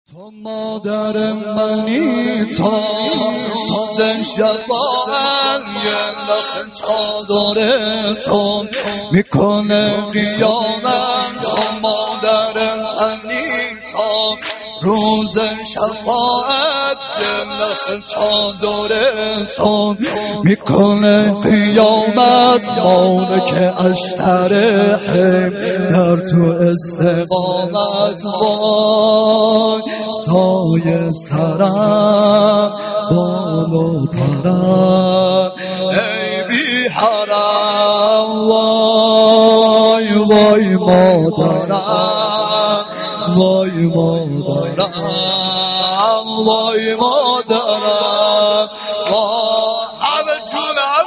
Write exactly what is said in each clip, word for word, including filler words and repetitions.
تو مادر منی تا زن شفاعت یه لخ چادر تو میکنه قیامت. تو مادر منی تا روز شفاعت یه لخ چادر تو میکنه قیامت. مالک اشتر حیم در تو استقامت. وای سایه سرم بالو پرم ای بی حرم. وای وای مادرم وای مادرم وای مادرم. وای همه جونم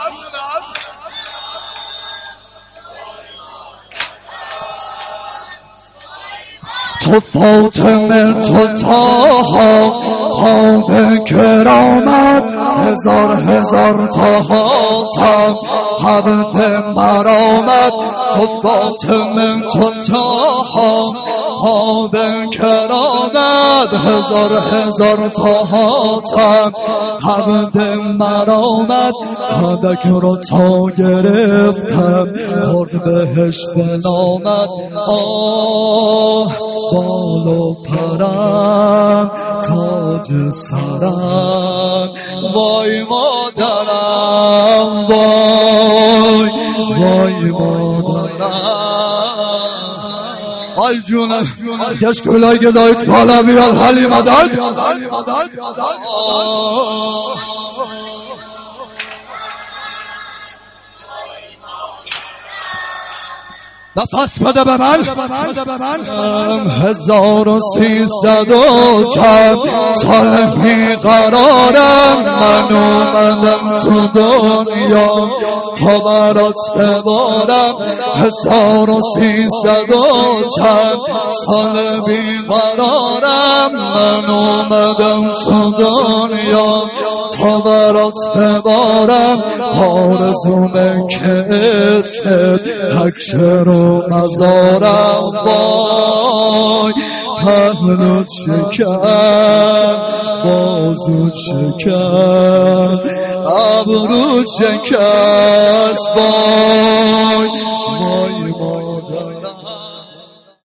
تو فاطمه تو تاها ها به کرامت هزار هزار تاها تا حبت مرامت. تو فاطمه تو تاها ها به کرامت هزار هزار تاها تا حبت مرامت. فدک رو تا گرفتم خورد بهش بنامت. آه بالو پرم تاج سرم وای مادرم وای وای مادرم. آی جونم کشکولای گدایت بالا بیاد حلی مدد. نفس بده به من هزار و سیصد و چند سال بیقرارم من اومدم تو دنیا تا برات ببارم. هزار و سیصد و چند سال بیقرارم من اومدم تو دنیا تا برات ببارم. آرزومه که اسمت حکشه رو مزارم. وای پهلوت شکن بازوت شکن ابروت شکست. وای وای